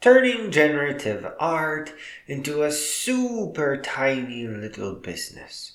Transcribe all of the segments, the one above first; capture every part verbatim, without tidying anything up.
turning generative art into a super tiny little business.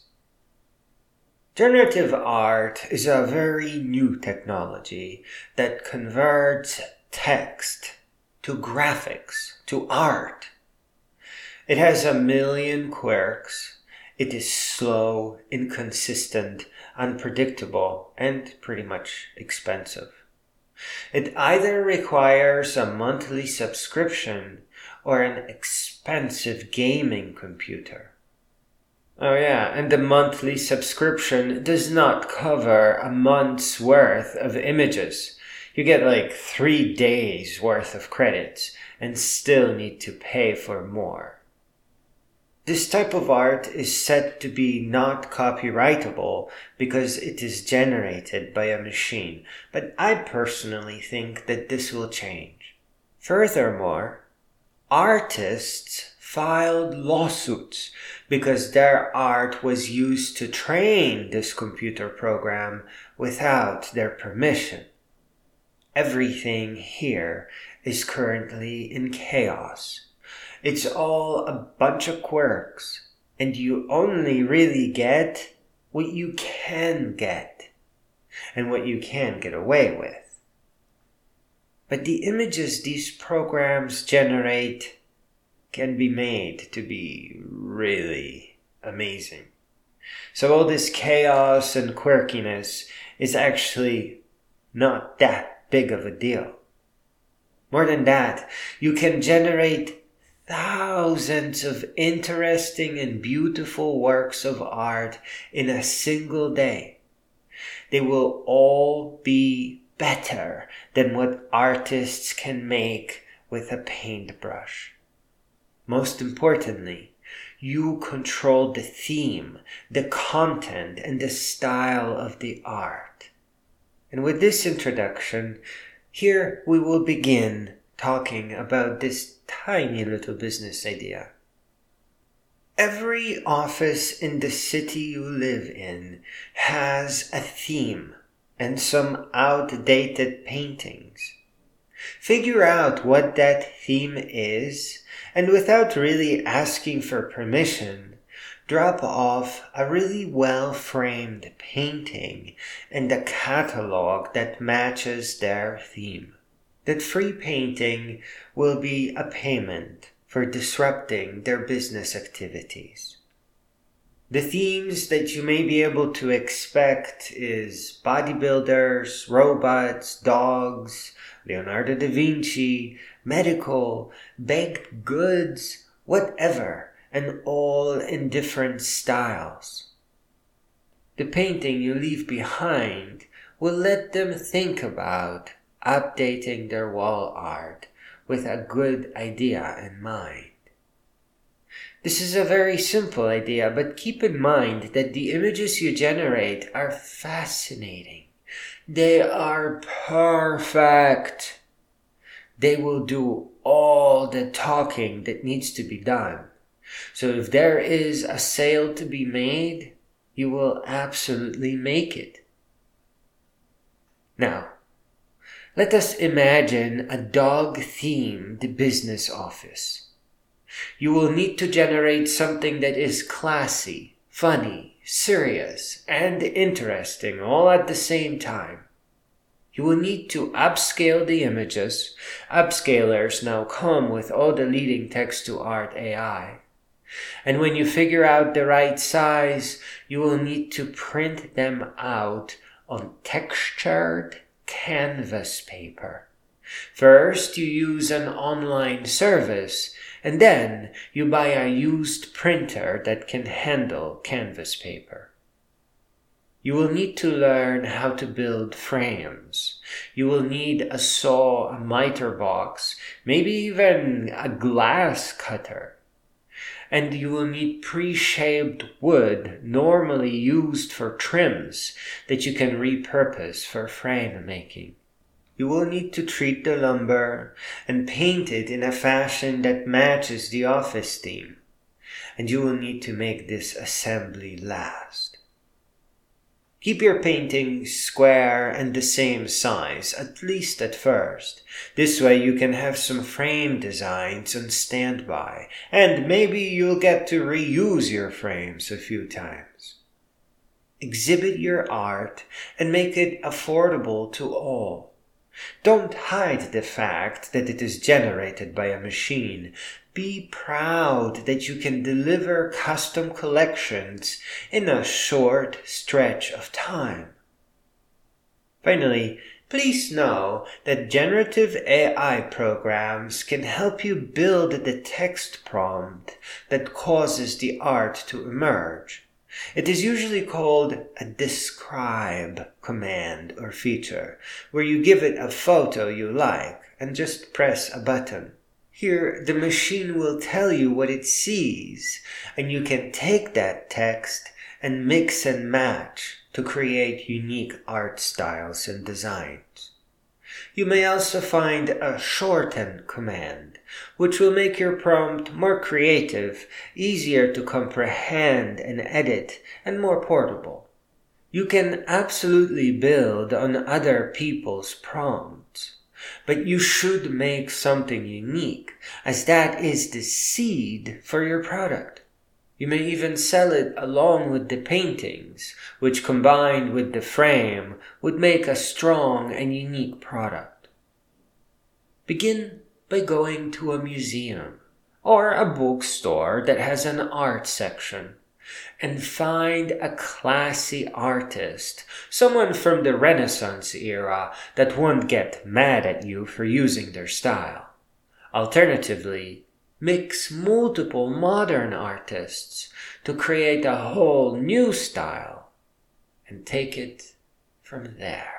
Generative art is a very new technology that converts text to graphics, to art. It has a million quirks. It is slow, inconsistent, unpredictable, and pretty much expensive. It either requires a monthly subscription or an expensive gaming computer. Oh yeah, and the monthly subscription does not cover a month's worth of images. You get like three days worth of credits and still need to pay for more. This type of art is said to be not copyrightable because it is generated by a machine, but I personally think that this will change. Furthermore, artists filed lawsuits because their art was used to train this computer program without their permission. Everything here is currently in chaos. It's all a bunch of quirks, and you only really get what you can get, and what you can get away with. But the images these programs generate can be made to be really amazing. So all this chaos and quirkiness is actually not that big of a deal. More than that, you can generate thousands of interesting and beautiful works of art in a single day. They will all be better than what artists can make with a paintbrush. Most importantly, you control the theme, the content, and the style of the art. And with this introduction, here we will begin talking about this tiny little business idea. Every office in the city you live in has a theme and some outdated paintings. Figure out what that theme is, and without really asking for permission, drop off a really well-framed painting and a catalog that matches their theme. That free painting will be a payment for disrupting their business activities. The themes that you may be able to expect is bodybuilders, robots, dogs, Leonardo da Vinci, medical, baked goods, whatever, and all in different styles. The painting you leave behind will let them think about updating their wall art with a good idea in mind. This is a very simple idea, but keep in mind that the images you generate are fascinating. They are perfect. They will do all the talking that needs to be done. So if there is a sale to be made, you will absolutely make it. Now, let us imagine a dog-themed business office. You will need to generate something that is classy, funny, serious, and interesting all at the same time. You will need to upscale the images. Upscalers now come with all the leading text-to-art A I. And when you figure out the right size, you will need to print them out on textured canvas paper. First, you use an online service, and then you buy a used printer that can handle canvas paper. You will need to learn how to build frames. You will need a saw, a miter box, maybe even a glass cutter. And you will need pre-shaped wood normally used for trims that you can repurpose for frame making. You will need to treat the lumber and paint it in a fashion that matches the office theme. And you will need to make this assembly last. Keep your painting square and the same size, at least at first. This way you can have some frame designs on standby, and maybe you'll get to reuse your frames a few times. Exhibit your art and make it affordable to all. Don't hide the fact that it is generated by a machine. Be proud that you can deliver custom collections in a short stretch of time. Finally, please know that generative A I programs can help you build the text prompt that causes the art to emerge. It is usually called a describe command or feature, where you give it a photo you like and just press a button. Here, the machine will tell you what it sees, and you can take that text and mix and match to create unique art styles and designs. You may also find a shorten command, which will make your prompt more creative, easier to comprehend and edit, and more portable. You can absolutely build on other people's prompts, but you should make something unique, as that is the seed for your product. You may even sell it along with the paintings, which combined with the frame would make a strong and unique product. Begin by going to a museum or a bookstore that has an art section and find a classy artist, someone from the Renaissance era that won't get mad at you for using their style. Alternatively, mix multiple modern artists to create a whole new style and take it from there.